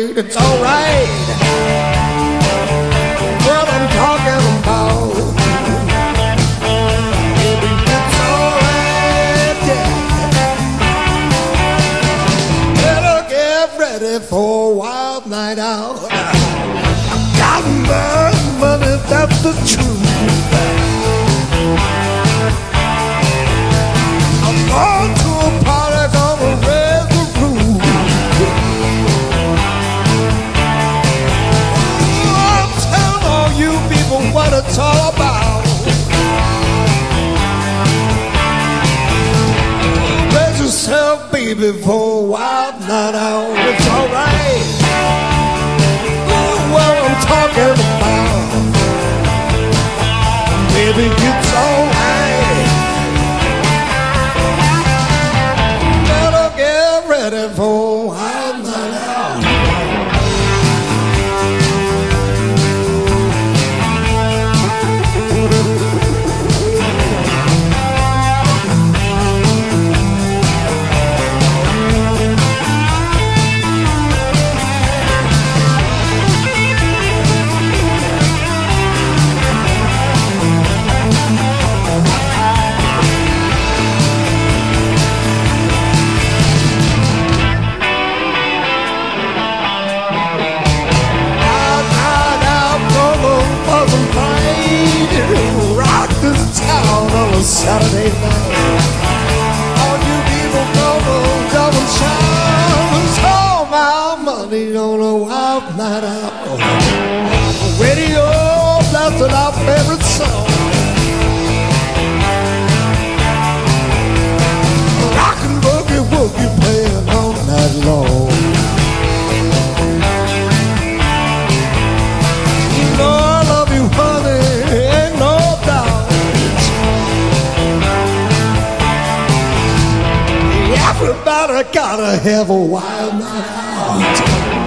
it's alright. What I'm talking about. Baby, it's alright, yeah. Better get ready for a wild night out. Got my money, that's the truth. I'm going to a party, gonna raise the roof. I'm telling all you people what it's all about. Raise yourself, baby, for a wild night out. It's alright. What I'm talking about. Baby, it's alright. Better get ready for a wild night out. Rock this town on a Saturday night. All you people come and shine. All my money on a wild night out. Radio blasting our favorite song. Rock and boogie woogie playing all night long. You know I love you, honey. Everybody gotta have a wild night out.